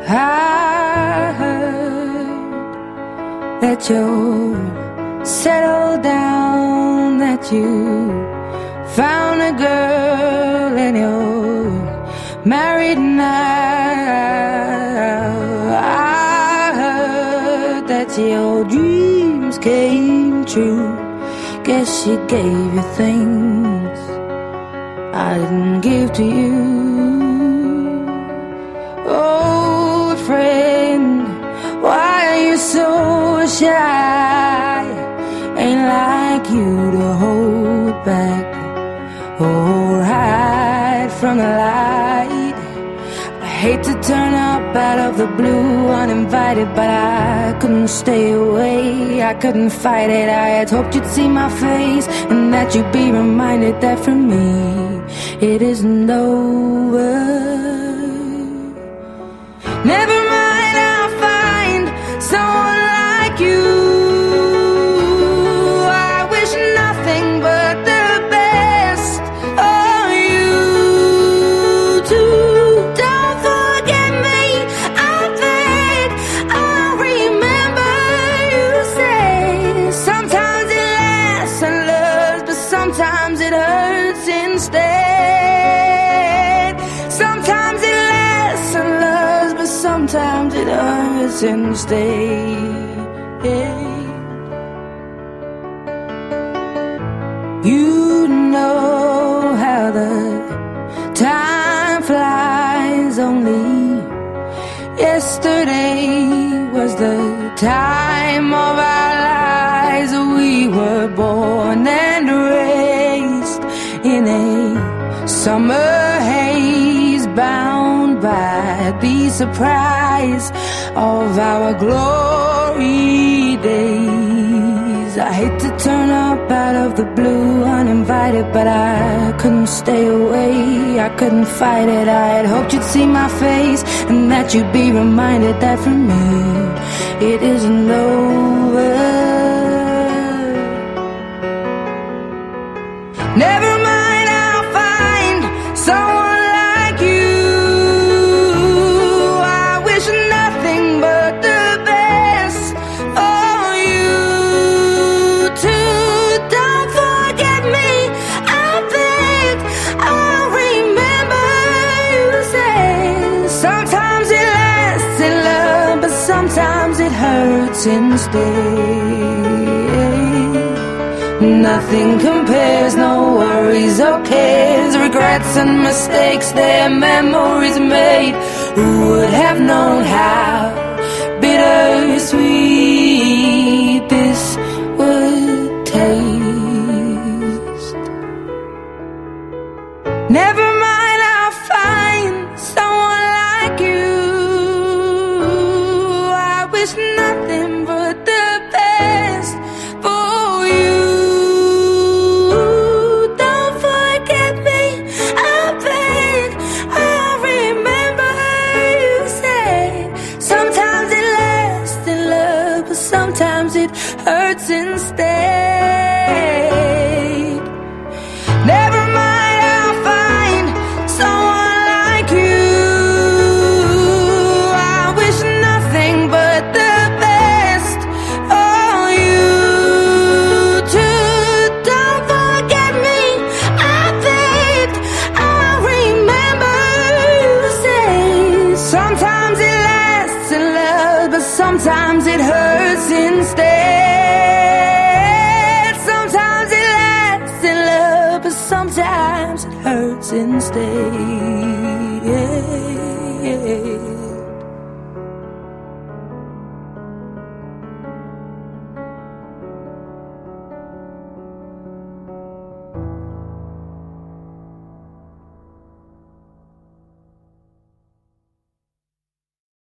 I heard that you're settled down, that you found a girl and you're married now. I heard that your dreams came true. Guess she gave you things I didn't give to you. Old friend, why are you so shy? Ain't like you to hold back or hide from the light. I hate to turn up out of the blue uninvited, but I couldn't stay away, I couldn't fight it. I had hoped you'd see my face and that you'd be reminded that for me it isn't over. Never mind, I'll find someone like you. I wish nothing but the best for you too. Don't forget me, I beg. I'll remember you say sometimes it lasts and loves, but sometimes it hurts instead. Sometimes it lasts and loves, but sometimes it hurts instead. You know how the time flies. Only yesterday was the time of our lives. We were born and raised in a summer haze, bound by the surprise of our glory days. I hate to turn up out of the blue uninvited, but I couldn't stay away, I couldn't fight it. I had hoped you'd see my face and that you'd be reminded that for me it isn't over. Never mind, I'll find someone like you. I wish nothing but the best for you too. Don't forget me, I beg. I'll remember you say sometimes it lasts in love, but sometimes it hurts instead. Nothing compares, no worries or cares, regrets and mistakes, their memories made. Who would have known how bittersweet this would taste? Never mind, I'll find someone like you. I wish nothing but the best for you. Don't forget me, I beg. I'll remember you say sometimes it lasts in love, but sometimes it hurts instead. Never mind, I'll find someone like you. I wish nothing but the best for you too. Don't forget me, I beg. I'll remember you say sometimes it lasts in love, but sometimes it hurts instead. Sometimes it lasts in love, but sometimes it hurts instead.